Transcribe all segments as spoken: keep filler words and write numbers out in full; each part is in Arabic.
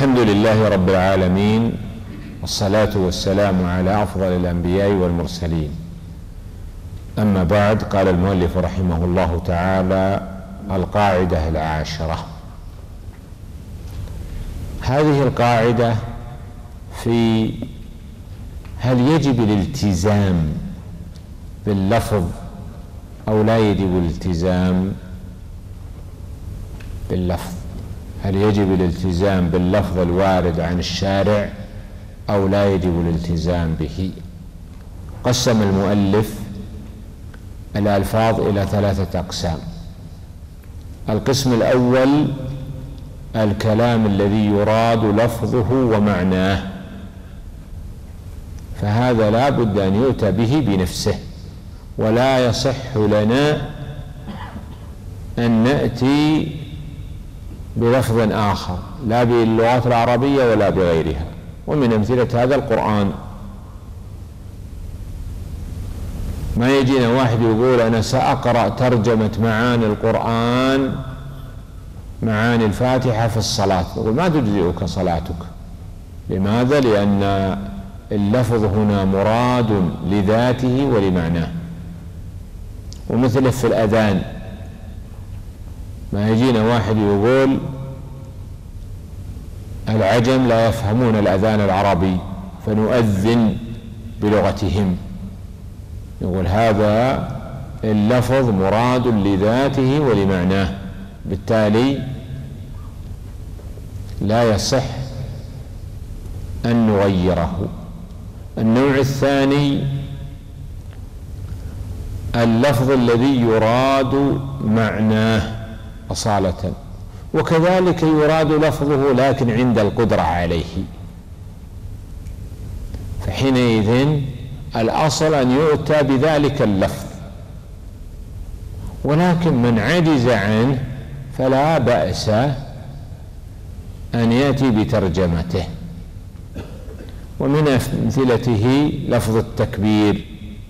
الحمد لله رب العالمين، والصلاة والسلام على أفضل الأنبياء والمرسلين. أما بعد، قال المؤلف رحمه الله تعالى: القاعدة العاشرة. هذه القاعدة في هل يجب الالتزام باللفظ أو لا يجب الالتزام باللفظ. هل يجب الالتزام باللفظ الوارد عن الشارع أو لا يجب الالتزام به؟ قسم المؤلف الألفاظ إلى ثلاثة أقسام. القسم الأول: الكلام الذي يراد لفظه ومعناه، فهذا لا بد أن يؤتى به بنفسه، ولا يصح لنا أن نأتي بلفظ آخر لا باللغات العربية ولا بغيرها. ومن أمثلة هذا القرآن. ما يجينا واحد يقول: أنا سأقرأ ترجمة معاني القرآن، معاني الفاتحة في الصلاة. نقول: ما تجزئك صلاتك. لماذا؟ لأن اللفظ هنا مراد لذاته ولمعناه. ومثله في الأذان، ما يجينا واحد يقول: العجم لا يفهمون الأذان العربي فنؤذن بلغتهم. يقول: هذا اللفظ مراد لذاته ولمعناه، بالتالي لا يصح أن نغيره. النوع الثاني: اللفظ الذي يراد معناه أصالة، وكذلك يراد لفظه لكن عند القدرة عليه، فحينئذ الأصل أن يؤتى بذلك اللفظ. ولكن من عجز عنه فلا بأس أن يأتي بترجمته. ومن أمثلته لفظ التكبير،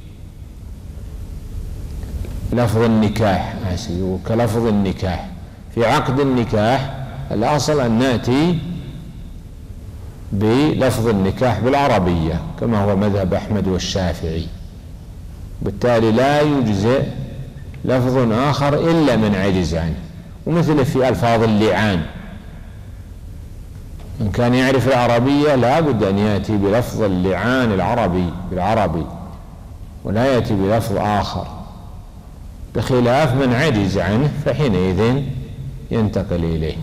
لفظ النكاح، كلفظ النكاح. في عقد النكاح الأصل أن نأتي بلفظ النكاح بالعربية كما هو مذهب أحمد والشافعي، بالتالي لا يجزئ لفظ آخر إلا من عجز عنه. ومثل في ألفاظ اللعان، من كان يعرف العربية لا بد أن يأتي بلفظ اللعان العربي بالعربي، ولا يأتي بلفظ آخر، بخلاف من عجز عنه فحينئذ ينتقل إليه.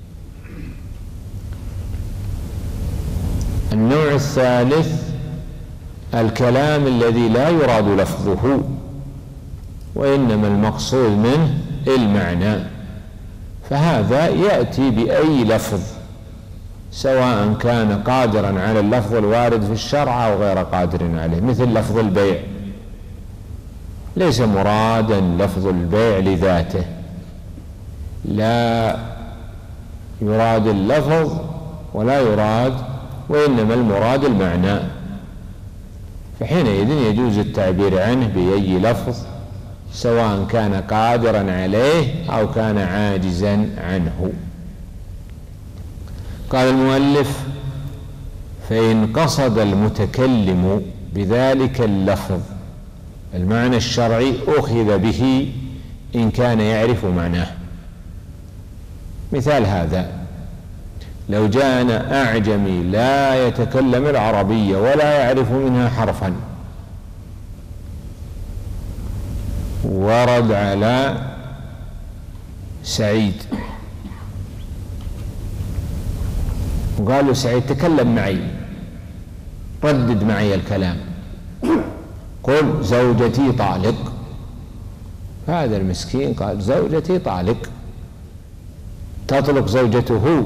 النوع الثالث: الكلام الذي لا يراد لفظه وإنما المقصود منه المعنى، فهذا يأتي بأي لفظ سواء كان قادرا على اللفظ الوارد في الشرع أو غير قادر عليه. مثل لفظ البيع، ليس مرادا لفظ البيع لذاته، لا يراد اللفظ ولا يراد، وإنما المراد المعنى، فحينئذ يجوز التعبير عنه بأي لفظ سواء كان قادرا عليه أو كان عاجزا عنه. قال المؤلف: فإن قصد المتكلم بذلك اللفظ المعنى الشرعي أخذ به إن كان يعرف معناه. مثال هذا: لو جاءنا أعجمي لا يتكلم العربية ولا يعرف منها حرفا، ورد على سعيد وقال له: سعيد تكلم معي، ردد معي الكلام، قل زوجتي طالق. هذا المسكين قال: زوجتي طالق. تطلق زوجته؟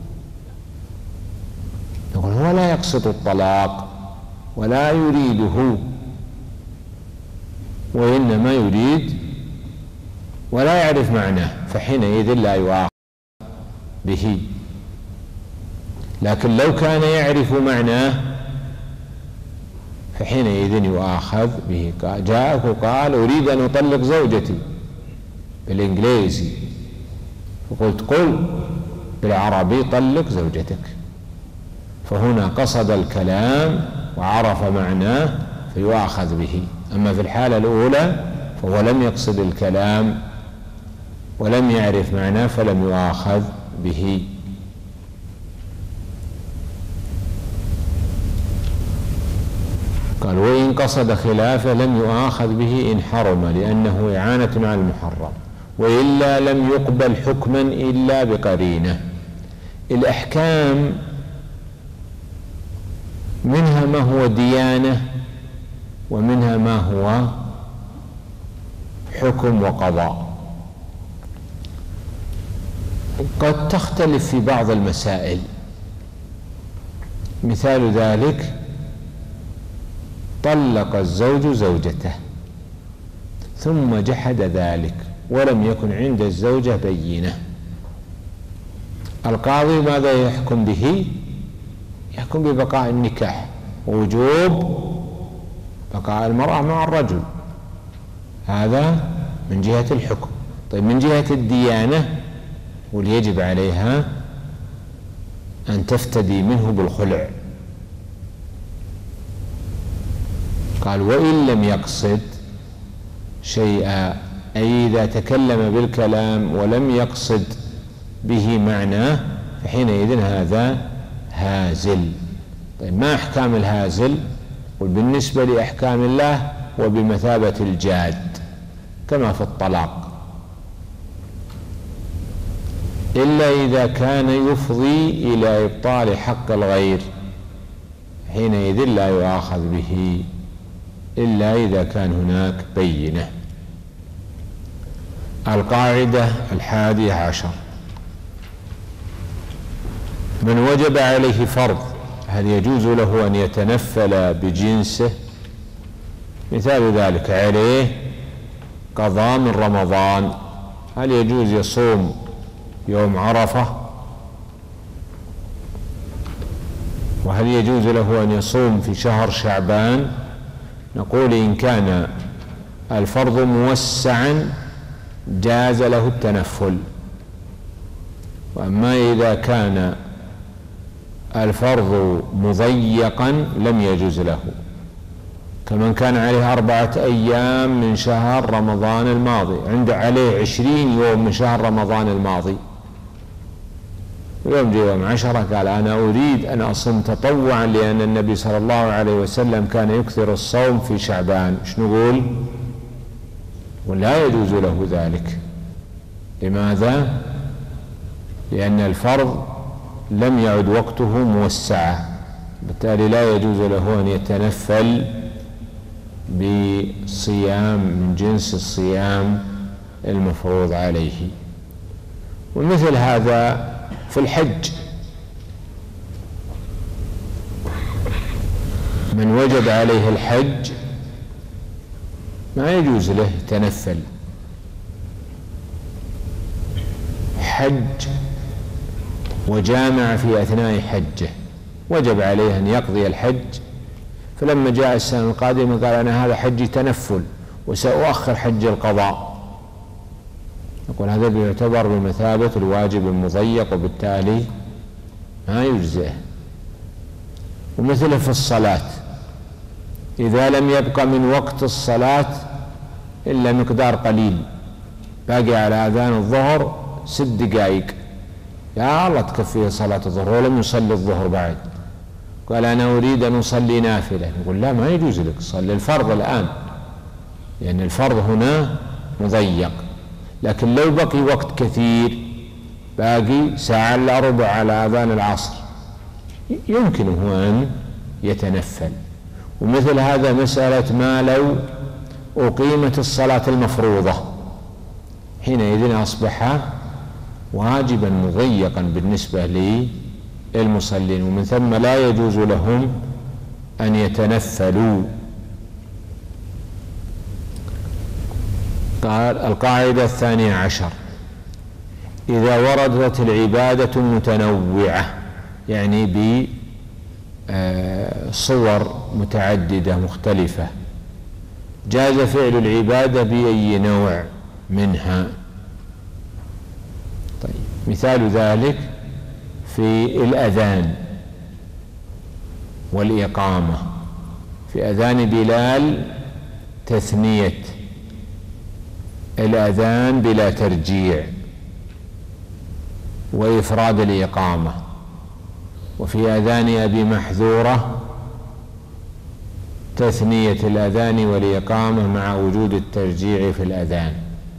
يقول: هو لا يقصد الطلاق ولا يريده، وإنما يريد ولا يعرف معناه، فحينئذ لا يؤاخذ به. لكن لو كان يعرف معناه فحينئذ يؤاخذ به. جاءك وقال: أريد أن أطلق زوجتي بالإنجليزي، فقلت: قل بالعربي طلق زوجتك، فهنا قصد الكلام وعرف معناه فيؤاخذ به. أما في الحالة الأولى فهو لم يقصد الكلام ولم يعرف معناه فلم يؤاخذ به. قال وإن قصد خلافه لم يؤاخذ به إن حرم لأنه إعانة على المحرم، وإلا لم يقبل حكما إلا بقرينة. الأحكام منها ما هو ديانة ومنها ما هو حكم وقضاء، قد تختلف في بعض المسائل. مثال ذلك طلق الزوج زوجته ثم جحد ذلك ولم يكن عند الزوجة بينة، القاضي ماذا يحكم به؟ يحكم ببقاء النكاح ووجوب بقاء المرأة مع الرجل، هذا من جهة الحكم. طيب من جهة الديانة واللي يجب عليها أن تفتدي منه بالخلع. قال وإن لم يقصد شيئا، أي إذا تكلم بالكلام ولم يقصد به معناه فحينئذ هذا هازل. طيب ما أحكام الهازل؟ وبالنسبة لأحكام الله وبمثابة الجاد كما في الطلاق، إلا إذا كان يفضي إلى إبطال حق الغير حينئذ لا يؤاخذ به إلا إذا كان هناك بينة. القاعدة الحادية عشر: من وجب عليه فرض هل يجوز له أن يتنفل بجنسه؟ مثال ذلك عليه قضاء من رمضان، هل يجوز يصوم يوم عرفة؟ وهل يجوز له أن يصوم في شهر شعبان؟ نقول إن كان الفرض موسعا جاز له التنفل، وأما إذا كان الفرض مضيقا لم يجوز له، كمن كان عليه أربعة أيام من شهر رمضان الماضي، عنده عليه عشرين يوم من شهر رمضان الماضي، يوم يوم عشرة قال أنا أريد أن أصوم تطوعا لأن النبي صلى الله عليه وسلم كان يكثر الصوم في شعبان، ايش نقول؟ ولا يجوز له ذلك. لماذا؟ لأن الفرض لم يعد وقته موسعا، بالتالي لا يجوز له أن يتنفل بصيام من جنس الصيام المفروض عليه. ومثل هذا في الحج، من وجب عليه الحج ما يجوز له يتنفل، حج وجامع في أثناء حجه وجب عليه أن يقضي الحج، فلما جاء السنة القادمة قال أنا هذا حجي تنفل وسأؤخر حج القضاء، نقول هذا يعتبر بمثابة الواجب المضيق وبالتالي ما يجزئه. ومثله في الصلاة، إذا لم يبقى من وقت الصلاة إلا مقدار قليل، باقي على أذان الظهر ست دقائق، يا الله تكفيه صلاة الظهر ولم يصلي الظهر بعد، قال أنا أريد أن أصلي نافلة، نقول لا ما يجوز لك، صلي الفرض الآن، لأن الفرض هنا مضيق. لكن لو بقي وقت كثير، باقي ساعة إلا ربع على أذان العصر، يمكنه أن يتنفل. ومثل هذا مسألة ما لو أقيمت الصلاة المفروضة، حينئذ أصبح واجبا مضيقا بالنسبة للمصلين، ومن ثم لا يجوز لهم أن يتنفلوا. قال القاعدة الثانية عشر: إذا وردت العبادة متنوعة، يعني بصور متعددة مختلفة، جاز فعل العبادة بأي نوع منها. طيب مثال ذلك في الأذان، والإقامة. في أذان بلال تثنية الأذان بلا ترجيع وإفراد الإقامة. وفي أذان أبي محذورة تثنية الأذان والإقامة مع وجود الترجيع في الأذان.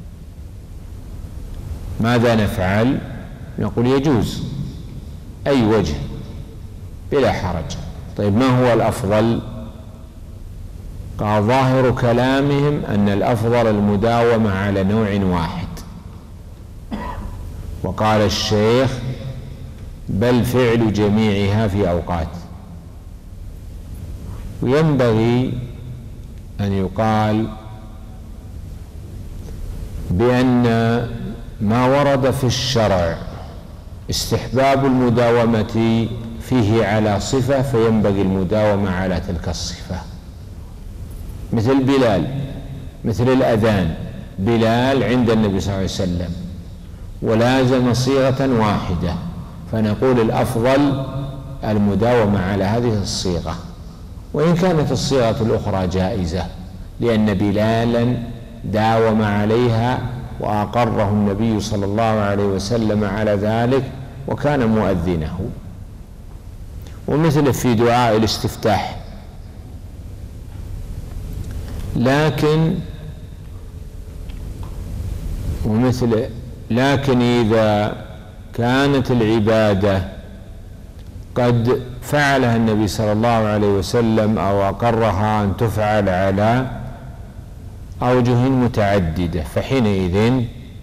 ماذا نفعل؟ نقول يجوز أي وجه بلا حرج. طيب ما هو الأفضل؟ قال ظاهر كلامهم أن الأفضل المداومة على نوع واحد، وقال الشيخ بل فعل جميعها في أوقات. وينبغي أن يقال بأن ما ورد في الشرع استحباب المداومة فيه على صفة، فينبغي المداومة على تلك الصفة، مثل بلال، مثل الأذان. بلال عند النبي صلى الله عليه وسلم ولازم صيغة واحدة، فنقول الأفضل المداومة على هذه الصيغة، وإن كانت الصيغة الأخرى جائزة، لأن بلالا داوم عليها وأقره النبي صلى الله عليه وسلم على ذلك وكان مؤذنه. ومثل في دعاء الاستفتاح. لكن ومثل لكن إذا كانت العبادة قد فعلها النبي صلى الله عليه وسلم أو أقرها أن تفعل على أوجه متعددة، فحينئذ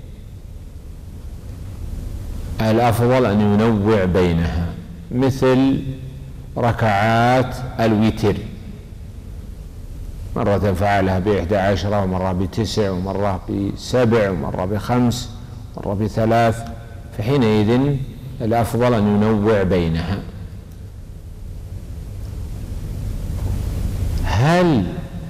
الأفضل أن ينوع بينها، مثل ركعات الوتر، مرة فعلها بإحدى عشرة، ومرة بتسع، ومرة بسبع، ومرة بخمس، مرة بثلاث، فحينئذ الأفضل أن ينوع بينها. هل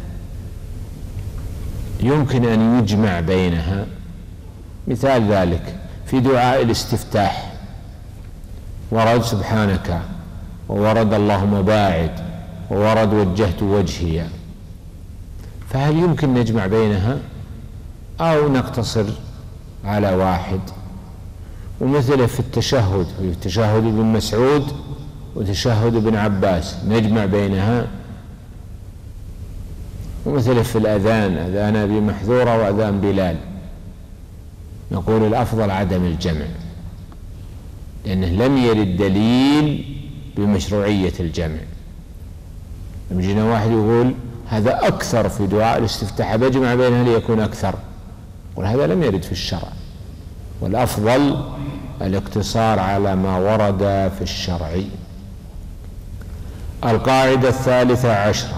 يمكن أن يجمع بينها؟ مثال ذلك في دعاء الاستفتاح ورد سبحانك، وورد اللهم باعد، وورد وجهت وجهي، فهل يمكن نجمع بينها أو نقتصر على واحد؟ ومثل في التشهد، في تشهد ابن مسعود وتشهد ابن عباس، نجمع بينها. ومثل في الأذان، أذان أبي محذورة وأذان بلال، نقول الأفضل عدم الجمع، لأنه لم يرد دليل بمشروعية الجمع. لما جينا واحد يقول هذا أكثر في دعاء الاستفتاح بجمع بينها ليكون أكثر، وهذا لم يرد في الشرع، والأفضل الاقتصار على ما ورد في الشرع. القاعدة الثالثة عشرة: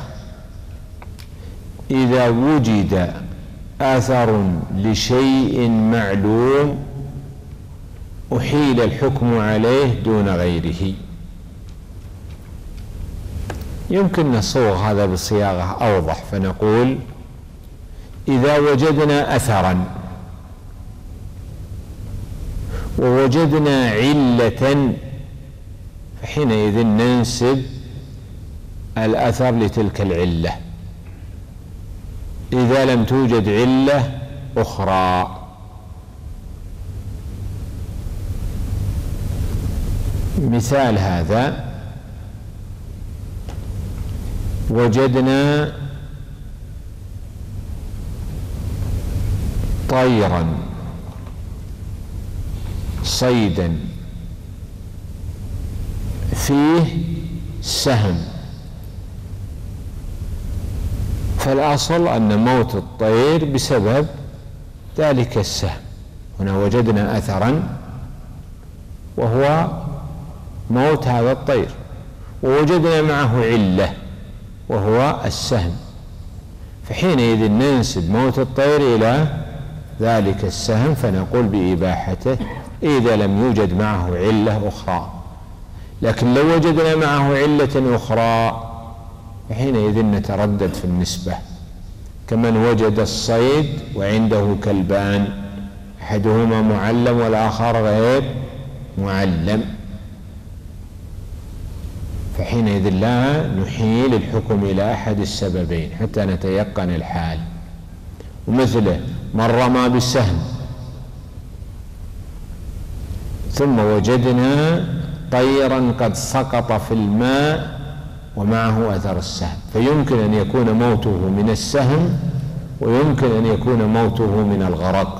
إذا وجد أثر لشيء معلوم أحيل الحكم عليه دون غيره. يمكن نصوغ هذا بصياغة أوضح، فنقول إذا وجدنا أثرا ووجدنا علة، فحينئذ ننسب الأثر لتلك العلة. إذا لم توجد علة أخرى، مثال هذا وجدنا طيرا صيدا فيه سهم، فالأصل أن موت الطير بسبب ذلك السهم. هنا وجدنا أثرا وهو موت هذا الطير، ووجدنا معه علة وهو السهم، فحينئذ ننسب موت الطير إلى ذلك السهم، فنقول بإباحته إذا لم يوجد معه علة أخرى. لكن لو وجدنا معه علة أخرى فحينئذ نتردد في النسبة، كمن وجد الصيد وعنده كلبان، أحدهما معلم والآخر غير معلم، فحينئذ لا نحيل الحكم إلى أحد السببين حتى نتيقن الحال. ومثله من رمى بالسهم ثم وجدنا طيرا قد سقط في الماء ومعه أثر السهم، فيمكن أن يكون موته من السهم ويمكن أن يكون موته من الغرق،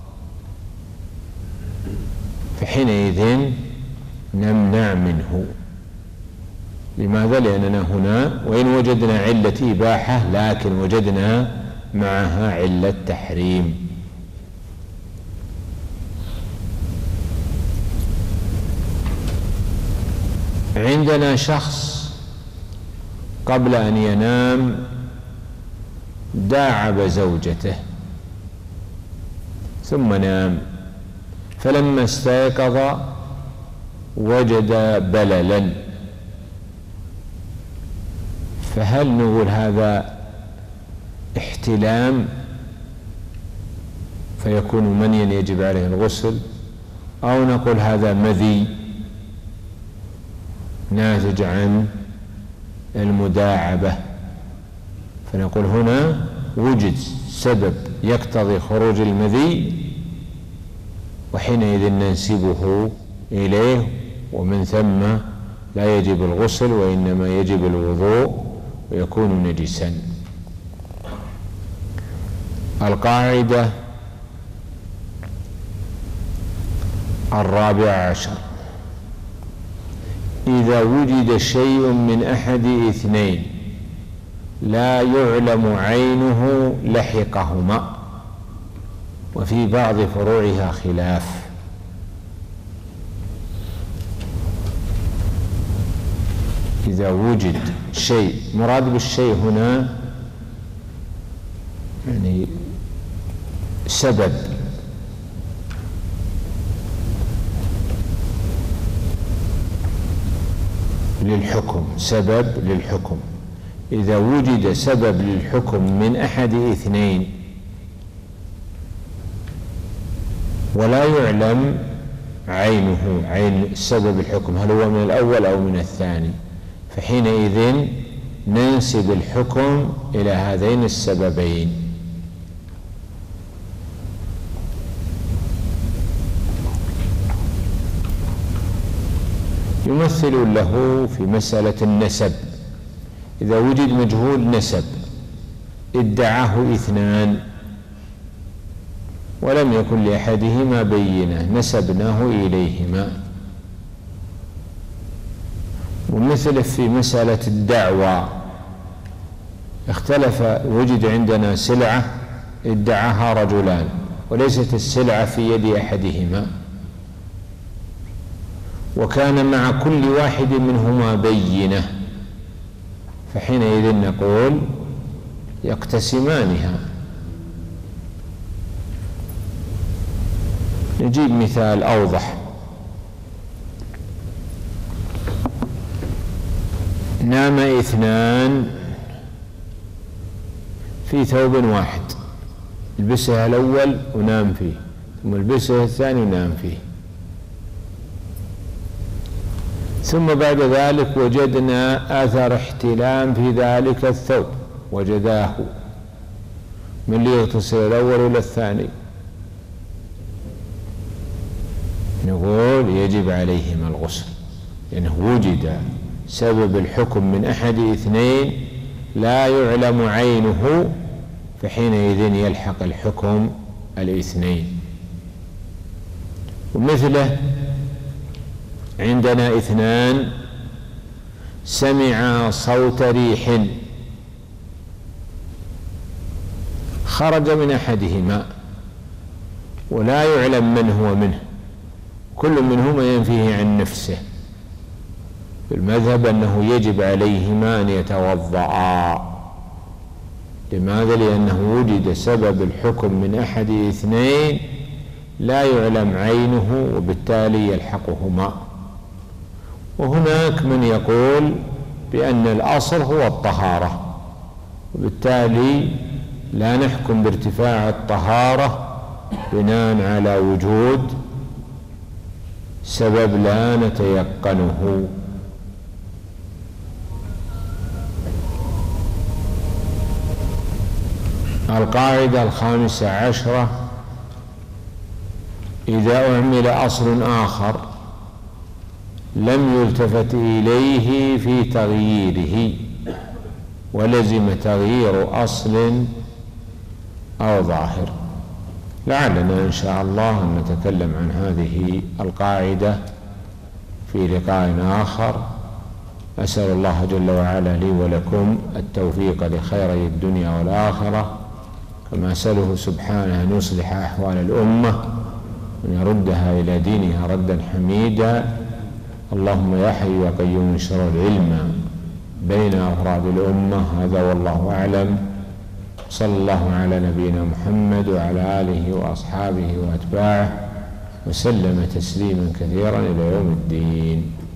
فحينئذ نمنع منه. لماذا؟ لأننا هنا وإن وجدنا علة إباحة لكن وجدنا معها علة تحريم. عندنا شخص قبل أن ينام داعب زوجته ثم نام، فلما استيقظ وجد بللا، فهل نقول هذا احتلام فيكون منيا يجب عليه الغسل، أو نقول هذا مذي ناتج عن المداعبة؟ فنقول هنا وجد سبب يقتضي خروج المذي وحينئذ ننسبه إليه، ومن ثم لا يجب الغسل وإنما يجب الوضوء ويكون نجسا. القاعدة الرابعة عشر: إذا وجد شيء من أحد اثنين لا يعلم عينه لحقهما، وفي بعض فروعها خلاف. إذا وجد شيء، مراد بالشيء هنا يعني سبب للحكم، سبب للحكم. إذا وجد سبب للحكم من أحد اثنين ولا يعلم عينه، عين سبب الحكم، هل هو من الأول أو من الثاني، فحينئذ ننسب الحكم إلى هذين السببين. يمثل له في مسألة النسب: إذا وجد مجهول نسب ادعاه اثنان ولم يكن لأحدهما بينة نسبناه إليهما. ومثل في مسألة الدعوى: اختلف، وجد عندنا سلعة ادعاها رجلان وليست السلعة في يد أحدهما، وكان مع كل واحد منهما بينة، فحينئذ نقول يقتسمانها. نجيب مثال أوضح: نام اثنان في ثوب واحد، لبسه الأول ونام فيه، ثم لبسه الثاني ونام فيه، ثم بعد ذلك وجدنا أثر احتلام في ذلك الثوب، وجداه، من اللي يغتسل الأول ولا الثاني؟ نقول يجب عليهما الغسل، لأنه وجد سبب الحكم من أحد اثنين لا يعلم عينه، فحينئذ يلحق الحكم الاثنين. ومثله عندنا اثنان سمع صوت ريح خرج من أحدهما ولا يعلم من هو منه، كل منهما ينفيه عن نفسه. في المذهب أنه يجب عليهما أن يتوضأ. لماذا؟ لأنه وجد سبب الحكم من أحد اثنين لا يعلم عينه وبالتالي يلحقهما. وهناك من يقول بأن الأصل هو الطهارة، وبالتالي لا نحكم بارتفاع الطهارة بناء على وجود سبب لا نتيقنه. القاعدة الخامسة عشرة: إذا أعمل أصل آخر لم يلتفت إليه في تغييره ولزم تغيير أصل أو ظاهر. لعلنا إن شاء الله أن نتكلم عن هذه القاعدة في لقاء آخر. أسأل الله جل وعلا لي ولكم التوفيق لخيري الدنيا والآخرة، كما أسأله سبحانه أن يصلح أحوال الأمة وأن يردها إلى دينها ردا حميدا. اللهم يا حي يا قيوم انشر العلم بين أفراد الأمة. هذا والله أعلم. صلى الله على نبينا محمد وعلى آله وأصحابه وأتباعه وسلم تسليما كثيرا إلى يوم الدين.